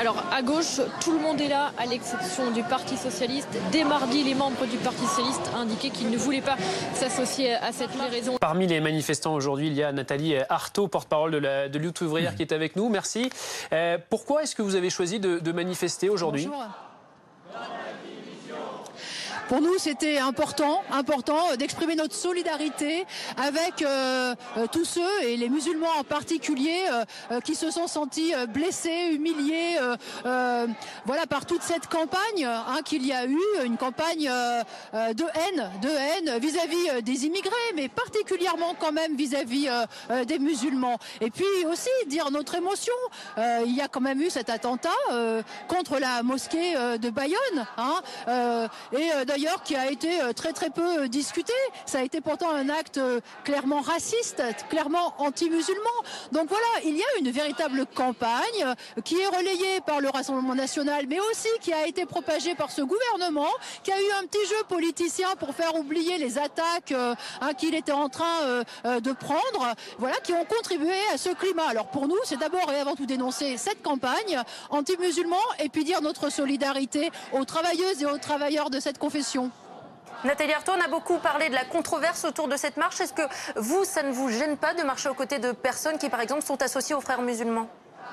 Alors à gauche, tout le monde est là, à l'exception du Parti Socialiste. Dès mardi, les membres du Parti Socialiste indiquaient qu'ils ne voulaient pas s'associer à cette raison. Parmi les manifestants aujourd'hui, il y a Nathalie Arthaud, porte-parole de Lutte ouvrière, qui est avec nous. Merci. Pourquoi est-ce que vous avez choisi de manifester aujourd'hui ? Bonjour. Pour nous, c'était important d'exprimer notre solidarité avec tous ceux, et les musulmans en particulier, qui se sont sentis blessés, humiliés, voilà, par toute cette campagne qu'il y a eu, une campagne de haine vis-à- -vis des immigrés, mais particulièrement quand même vis-à-vis des musulmans. Et puis aussi dire notre émotion. Il y a quand même eu cet attentat contre la mosquée de Bayonne, et d'ailleurs qui a été très peu discuté. Ça a été pourtant un acte clairement raciste, clairement anti-musulman. Donc voilà, il y a une véritable campagne qui est relayée par le Rassemblement national, mais aussi qui a été propagée par ce gouvernement, qui a eu un petit jeu politicien pour faire oublier les attaques qu'il était en train de prendre, voilà, qui ont contribué à ce climat. Alors pour nous, c'est d'abord et avant tout dénoncer cette campagne anti-musulman et puis dire notre solidarité aux travailleuses et aux travailleurs de cette confession. Nathalie Arthaud, on a beaucoup parlé de la controverse autour de cette marche. Est-ce que vous, ça ne vous gêne pas de marcher aux côtés de personnes qui, par exemple, sont associées aux frères musulmans ?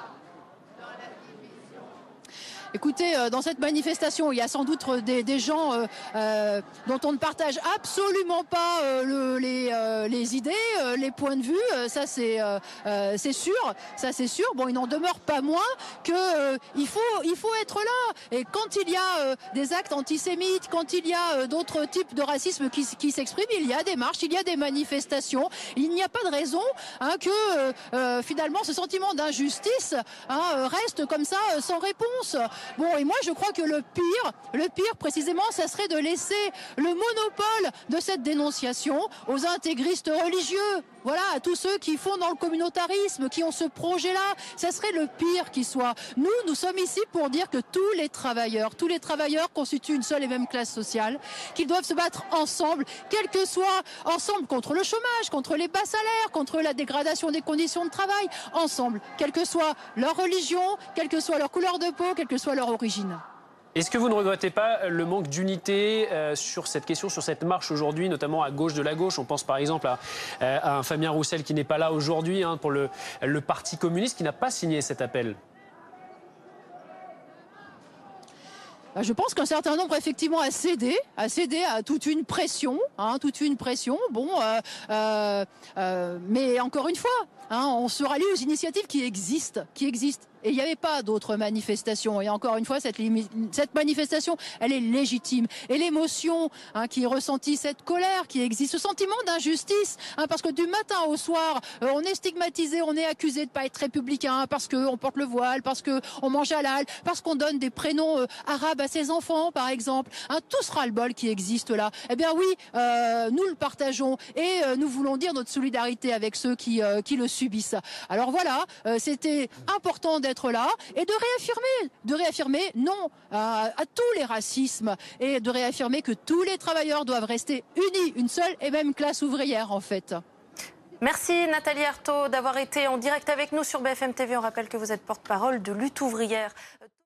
Écoutez, dans cette manifestation, il y a sans doute des gens dont on ne partage absolument pas les idées, les points de vue. Ça, c'est sûr. Ça, c'est sûr. Bon, il n'en demeure pas moins que il faut être là. Et quand il y a des actes antisémites, quand il y a d'autres types de racisme qui s'expriment, il y a des marches, il y a des manifestations. Il n'y a pas de raison que finalement ce sentiment d'injustice reste comme ça sans réponse. Bon, et moi je crois que le pire précisément, ça serait de laisser le monopole de cette dénonciation aux intégristes religieux. Voilà, à tous ceux qui font dans le communautarisme, qui ont ce projet-là. Ça serait le pire qui soit. Nous sommes ici pour dire que tous les travailleurs constituent une seule et même classe sociale, qu'ils doivent se battre ensemble, quel que soit, ensemble contre le chômage, contre les bas salaires, contre la dégradation des conditions de travail, ensemble, quelle que soit leur religion, quelle que soit leur couleur de peau, quelle que soit leur origine. Est-ce que vous ne regrettez pas le manque d'unité sur cette question, sur cette marche aujourd'hui, notamment à gauche de la gauche? On pense par exemple à un Fabien Roussel qui n'est pas là aujourd'hui pour le Parti communiste, qui n'a pas signé cet appel. Je pense qu'un certain nombre, effectivement, a cédé à toute une pression, Bon, mais encore une fois, on se rallie aux initiatives qui existent. Et il n'y avait pas d'autres manifestations. Et encore une fois, cette manifestation, elle est légitime. Et l'émotion qui est ressentie, cette colère qui existe, ce sentiment d'injustice, parce que du matin au soir, on est stigmatisé, on est accusé de ne pas être républicain, parce qu'on porte le voile, parce qu'on mange halal, parce qu'on donne des prénoms arabes à ses enfants, par exemple. Tout ce ras-le-bol qui existe là, eh bien oui, nous le partageons et nous voulons dire notre solidarité avec ceux qui le subissent. Alors voilà, c'était important d'être là et de réaffirmer non à tous les racismes et de réaffirmer que tous les travailleurs doivent rester unis, une seule et même classe ouvrière en fait. Merci Nathalie Arthaud d'avoir été en direct avec nous sur BFM TV. On rappelle que vous êtes porte-parole de Lutte ouvrière.